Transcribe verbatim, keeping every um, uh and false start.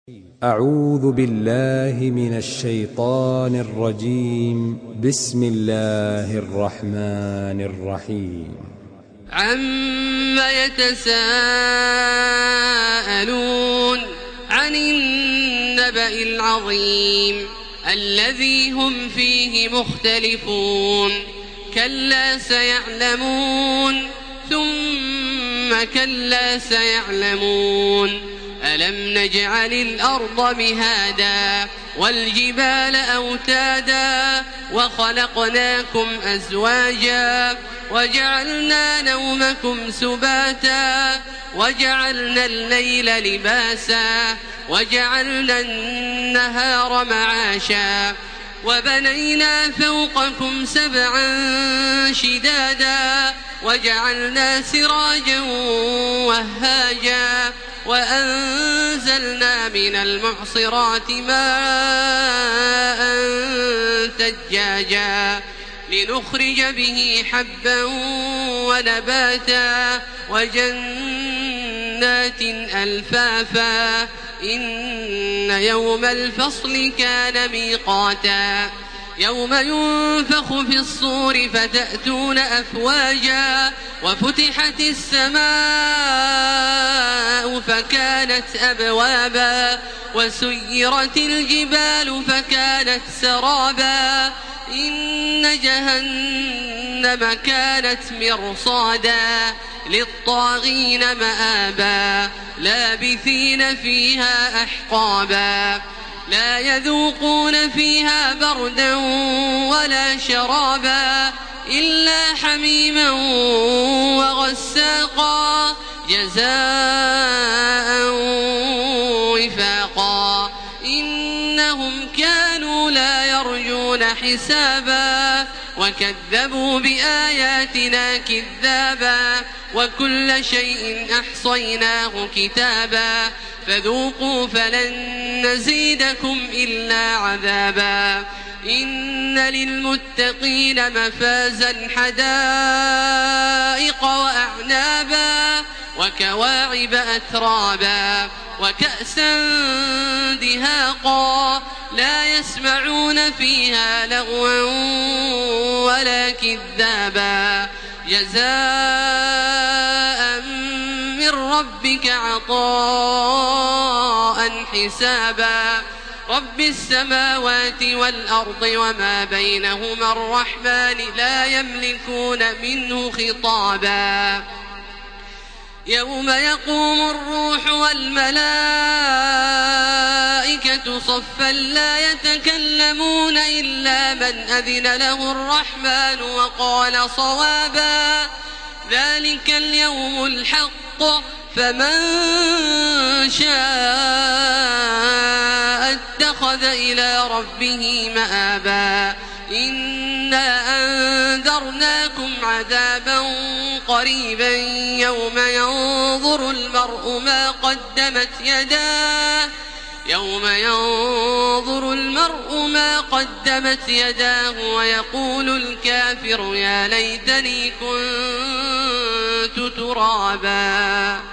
أعوذ بالله من الشيطان الرجيم. بسم الله الرحمن الرحيم. عم يتساءلون عن النبأ العظيم الذي هم فيه مختلفون كلا سيعلمون ثم كلا سيعلمون ألم نجعل الأرض مهادا والجبال أوتادا وخلقناكم أزواجا وجعلنا نومكم سباتا وجعلنا الليل لباسا وجعلنا النهار معاشا وبنينا فوقكم سبعا شدادا وجعلنا سراجا وهاجا وأنزلنا من المعصرات ماء ثجاجا لنخرج به حبا ونباتا وجنات ألفافا إن يوم الفصل كان ميقاتا يوم ينفخ في الصور فتأتون أفواجا وفتحت السماء فكانت أبوابا وسيرت الجبال فكانت سرابا إن جهنم كانت مرصادا للطاغين مآبا لابثين فيها أحقابا لا يذوقون فيها بردا ولا شرابا إلا حميما وغساقا جزاء وفاقا إنهم كانوا لا يرجون حسابا وكذبوا بآياتنا كذابا وكل شيء أحصيناه كتابا فذوقوا فلن نزيدكم إلا عذابا إن للمتقين مفازا حدائق وأعنابا وكواعب أترابا وكأسا دهاقا لا يسمعون فيها لغوا ولا كذابا جزاء من ربك عطاء حسابا رب السماوات والأرض وما بينهما الرحمن لا يملكون منه خطابا يوم يقوم الروح والملائكة صفا لا يتكلمون إلا من أذن له الرحمن وقال صوابا ذلك اليوم الحق فمن شاء اتخذ إلى ربه مآبا إنا أنذرناكم عذابا قريبا يوم ينظر المرء ما قدمت يداه يوم ينظر المرء ما قدمت يداه ويقول الكافر يا ليتني كنت ترابا.